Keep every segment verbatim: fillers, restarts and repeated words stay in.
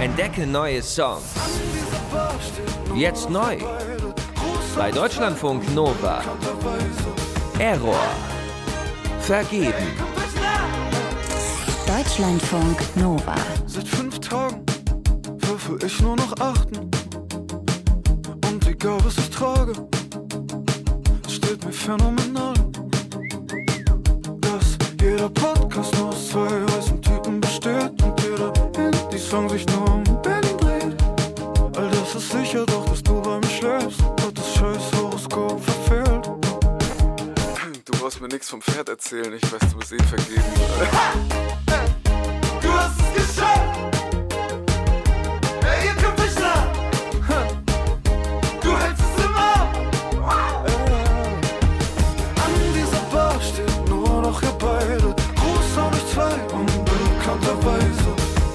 Entdecke neue Songs. Jetzt neu. Bei Deutschlandfunk Nova. Error. Vergeben. Deutschlandfunk Nova. Seit fünf Tagen würfel ich nur noch Achten. Und egal was ich trage, es steht mir phänomenal, dass jeder Podcast nur aus zwei weißen Typen besteht und jeder Indie-Song sich nur um Berlin dreht. All das ist sicher, doch dass du bei mir schläfst und das scheiß Horoskop verfehlt. Du brauchst mir nichts vom Pferd erzählen, ich weiß, du bist eh vergeben. Du hast es geschafft! Hey, ihr kommt nicht nah! Du hältst es im Arm! An dieser Bar steht nur noch ihr beide. Gruß an euch zwei, unbekannterweise.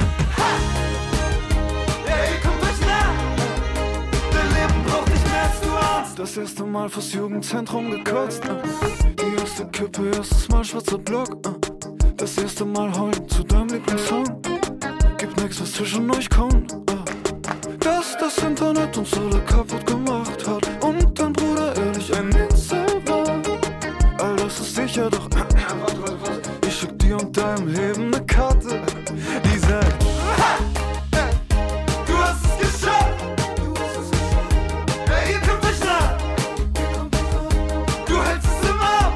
Hey, ihr kommt euch nah! Dein Leben braucht nicht mehr als du ahnst. Das erste Mal fürs Jugendzentrum gekotzt. Die erste Kippe, erstes Mal schwarzer Block. Das erste Mal heulen zu deinem Lieblingssong. Gibt nix, was zwischen euch kommt. Dass das Internet uns alle kaputt gemacht hat. Und dein Bruder ehrlich ein Insel war. All das ist sicher, doch ich schick dir und deinem Leben ne Karte, die sagt: Du hast es geschafft! Hey, ihr kommt euch nah! Du hältst es im Arm!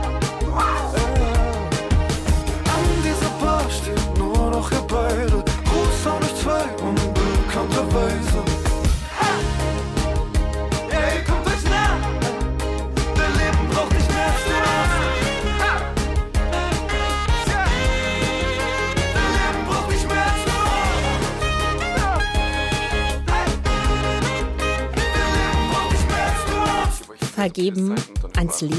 An dieser Bar steht nur noch ihr beide. Gruß an euch zwei, unbekannterweise. Hey, ihr kommt euch nah! Dein Leben braucht nicht mehr als du ahnst. Dein Leben braucht nicht mehr als du ahnst. Dein Leben braucht nicht mehr als du ahnst. Vergeben ans Leben.